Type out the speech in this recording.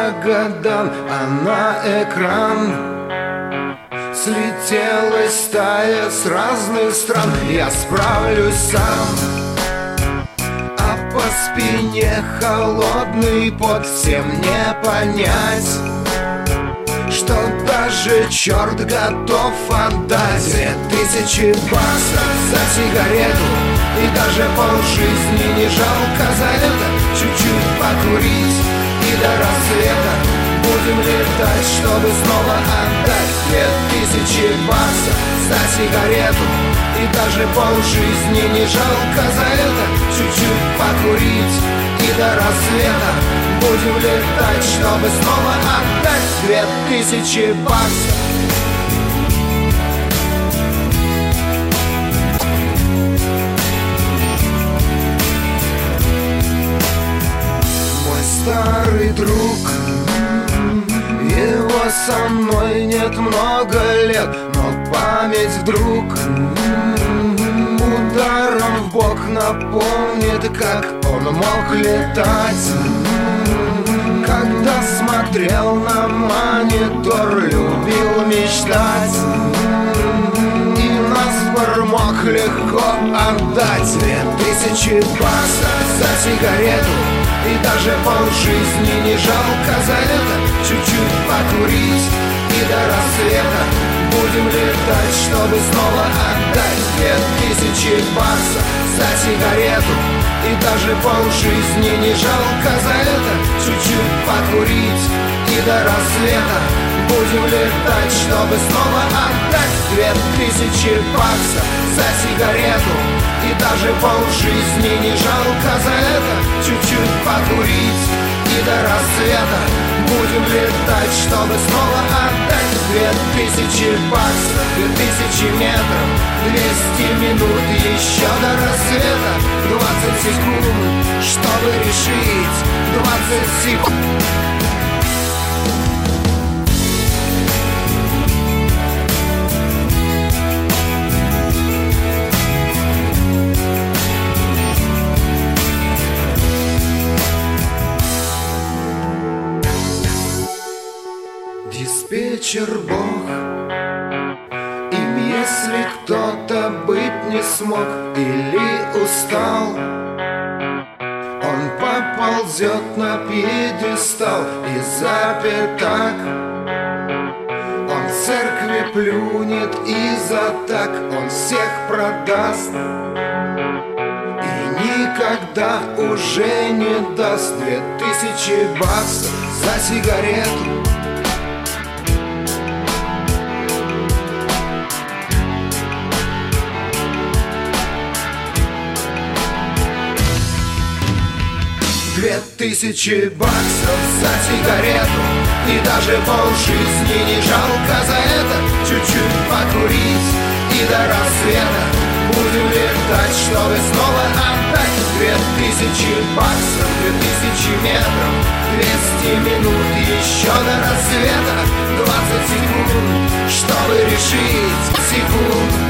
Магадан, а на экран слетелась стая с разных стран. Я справлюсь сам, а по спине холодный пот. Всем не понять, что даже черт готов отдать 2000 баксов за сигарету, и даже полжизни не жалко за это. Чуть-чуть покурить и до рассвета будем летать, чтобы снова отдать 2000 баксов за сигарету, и даже полжизни не жалко за это. Чуть-чуть покурить и до рассвета будем летать, чтобы снова отдать 2000 баксов. Мой старый друг, его со мной нет много лет, но память вдруг ударом в бок напомнит, как он мог летать. Когда смотрел на монитор, любил мечтать, и наспор мог легко отдать 2000 баксов за сигарету, и даже полжизни не жалко за это. Чуть-чуть покурить и до рассвета будем летать, чтобы снова отдать 2000 баксов за сигарету, и даже полжизни не жалко за это. Чуть-чуть покурить и до рассвета будем летать, чтобы снова отдать 2000 баксов за сигарету, и даже полжизни не жалко за это. Чуть-чуть покурить и до рассвета будем летать, чтобы снова отдать 2000 баксов, 2000 метров, 200 минут, еще до рассвета 20 секунд, чтобы решить 20 секунд. Диспетчер Бог, им если кто-то быть не смог или устал, он поползет на пьедестал и запер так. Он в церкви плюнет и за так он всех продаст, и никогда уже не даст 2000 баксов за сигарету. Тысячи баксов за сигарету, и даже полжизни не жалко за это. Чуть-чуть покурить и до рассвета будем летать, чтобы снова отдать 2000 баксов, 2000 метров, 200 минут, еще до рассвета 20 секунд, чтобы решить секунд.